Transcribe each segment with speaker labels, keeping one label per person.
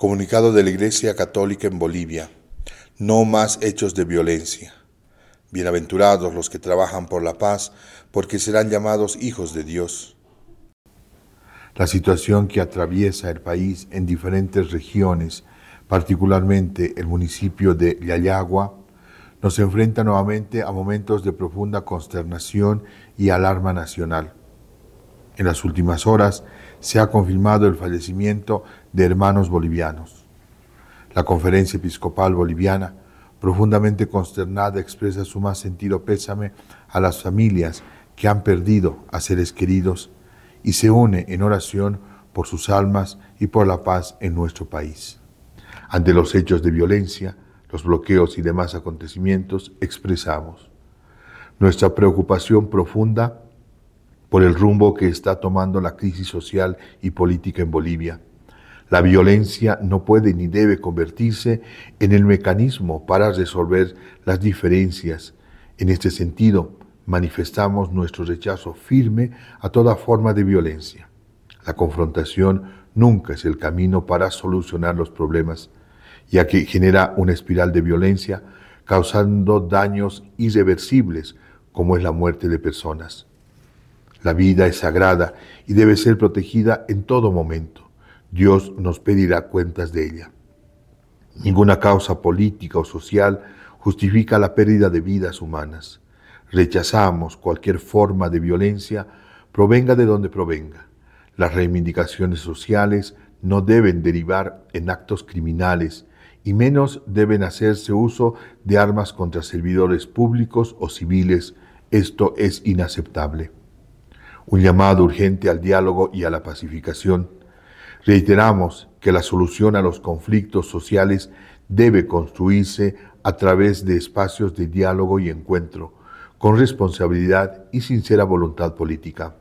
Speaker 1: Comunicado de la Iglesia Católica en Bolivia. No más hechos de violencia. Bienaventurados los que trabajan por la paz, porque serán llamados hijos de Dios. La situación que atraviesa el país en diferentes regiones, particularmente el municipio de Yayagua, nos enfrenta nuevamente a momentos de profunda consternación y alarma nacional. En las últimas horas se ha confirmado el fallecimiento de hermanos bolivianos. La Conferencia Episcopal Boliviana, profundamente consternada, expresa su más sentido pésame a las familias que han perdido a seres queridos y se une en oración por sus almas y por la paz en nuestro país. Ante los hechos de violencia, los bloqueos y demás acontecimientos, expresamos nuestra preocupación profunda por el rumbo que está tomando la crisis social y política en Bolivia. La violencia no puede ni debe convertirse en el mecanismo para resolver las diferencias. En este sentido, manifestamos nuestro rechazo firme a toda forma de violencia. La confrontación nunca es el camino para solucionar los problemas, ya que genera una espiral de violencia, causando daños irreversibles, como es la muerte de personas. La vida es sagrada y debe ser protegida en todo momento. Dios nos pedirá cuentas de ella. Ninguna causa política o social justifica la pérdida de vidas humanas. Rechazamos cualquier forma de violencia, provenga de donde provenga. Las reivindicaciones sociales no deben derivar en actos criminales y menos deben hacerse uso de armas contra servidores públicos o civiles. Esto es inaceptable. Un llamado urgente al diálogo y a la pacificación. Reiteramos que la solución a los conflictos sociales debe construirse a través de espacios de diálogo y encuentro, con responsabilidad y sincera voluntad política.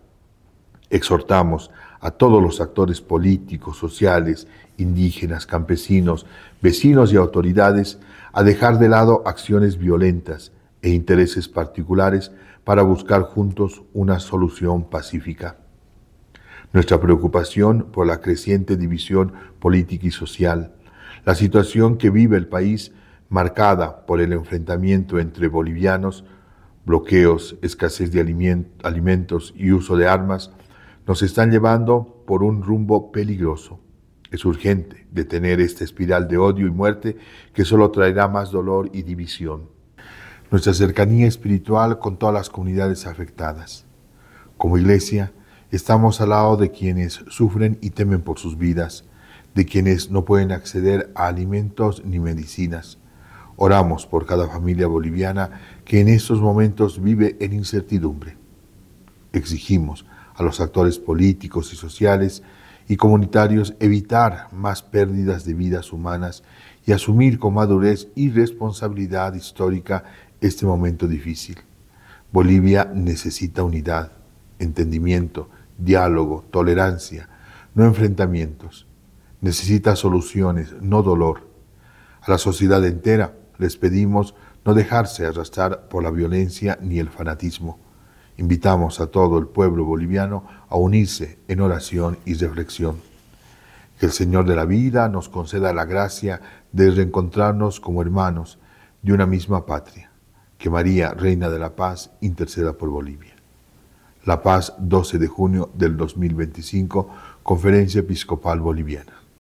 Speaker 1: Exhortamos a todos los actores políticos, sociales, indígenas, campesinos, vecinos y autoridades a dejar de lado acciones violentas e intereses particulares para buscar juntos una solución pacífica. Nuestra preocupación por la creciente división política y social, la situación que vive el país marcada por el enfrentamiento entre bolivianos, bloqueos, escasez de alimentos y uso de armas, nos están llevando por un rumbo peligroso. Es urgente detener esta espiral de odio y muerte que solo traerá más dolor y división. Nuestra cercanía espiritual con todas las comunidades afectadas. Como Iglesia, estamos al lado de quienes sufren y temen por sus vidas, de quienes no pueden acceder a alimentos ni medicinas. Oramos por cada familia boliviana que en estos momentos vive en incertidumbre. Exigimos a los actores políticos y sociales y comunitarios evitar más pérdidas de vidas humanas y asumir con madurez y responsabilidad histórica este momento difícil. Bolivia necesita unidad, entendimiento, diálogo, tolerancia, no enfrentamientos. Necesita soluciones, no dolor. A la sociedad entera les pedimos no dejarse arrastrar por la violencia ni el fanatismo. Invitamos a todo el pueblo boliviano a unirse en oración y reflexión. Que el Señor de la vida nos conceda la gracia de reencontrarnos como hermanos de una misma patria. Que María, Reina de la Paz, interceda por Bolivia. La Paz, 12 de junio del 2025, Conferencia Episcopal Boliviana.